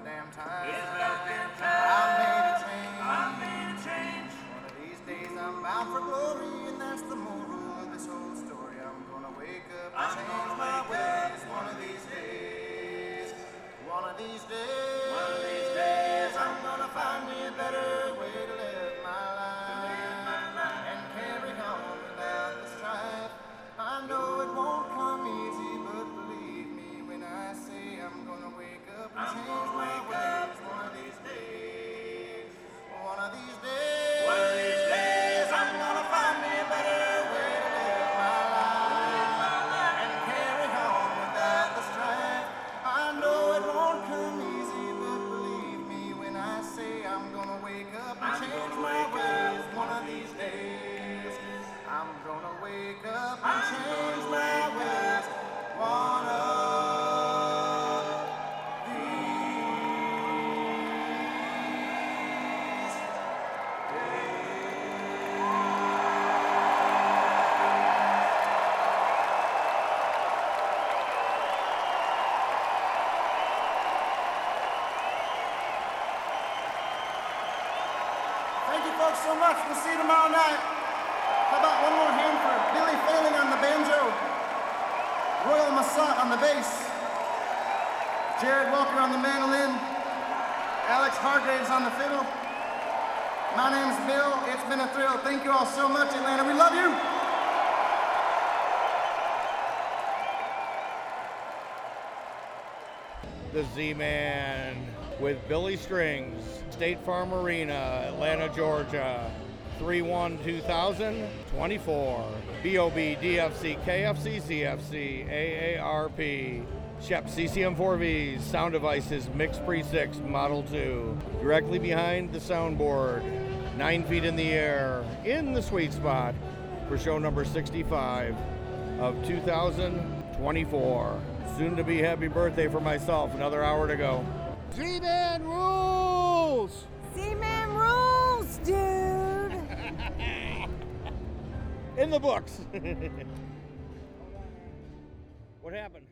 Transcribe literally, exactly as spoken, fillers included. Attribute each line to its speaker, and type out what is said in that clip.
Speaker 1: about damn time.
Speaker 2: It's about damn time.
Speaker 1: I made a change.
Speaker 2: I made a change.
Speaker 1: One of these days I'm bound for glory, and that's the moral of this whole story. I'm gonna wake up and
Speaker 2: I'm
Speaker 1: change
Speaker 2: gonna
Speaker 1: my
Speaker 2: wake
Speaker 1: ways.
Speaker 2: up.
Speaker 1: One of these days. One of these days.
Speaker 2: One of these days.
Speaker 1: I'm gonna find me a better way to live my life.
Speaker 2: live my life.
Speaker 1: And carry on without the strife. I know it won't come easy, but believe me when I say I'm gonna wake up and
Speaker 2: I'm
Speaker 1: change
Speaker 2: gonna
Speaker 1: my
Speaker 2: wake
Speaker 1: ways.
Speaker 2: up.
Speaker 1: One of these days. One of these days.
Speaker 2: One of these days.
Speaker 1: I'm gonna find me a better way to live my life. And carry on without the strife. I know it won't come easy, but believe me when I say I'm gonna wake up and
Speaker 2: I'm
Speaker 1: change
Speaker 2: gonna
Speaker 1: my
Speaker 2: wake
Speaker 1: ways.
Speaker 2: up.
Speaker 1: One of these days. I'm gonna wake up and
Speaker 2: I'm
Speaker 1: change
Speaker 2: gonna
Speaker 1: my
Speaker 2: wake
Speaker 1: ways. One of Thank you folks so much. We'll see you tomorrow night. How about one more hand for Billy Failing on the banjo, Royal Massat on the bass, Jared Walker on the mandolin, Alex Hargraves on the fiddle. My name's Bill. It's been a thrill. Thank you all so much, Atlanta. We love you.
Speaker 3: The Z-Man with Billy Strings, State Farm Arena, Atlanta, Georgia, three one two thousand twenty-four. B O B, D F C, K F C, C F C, A A R P, Shep C C M four Vs, Sound Devices, Mix Pre six, Model two. Directly behind the soundboard, nine feet in the air, in the sweet spot for show number sixty-five of two thousand twenty-four. Soon to be happy birthday for myself, another hour to go. Z-Man rules!
Speaker 4: Z-Man rules, dude!
Speaker 3: In the books. What happened?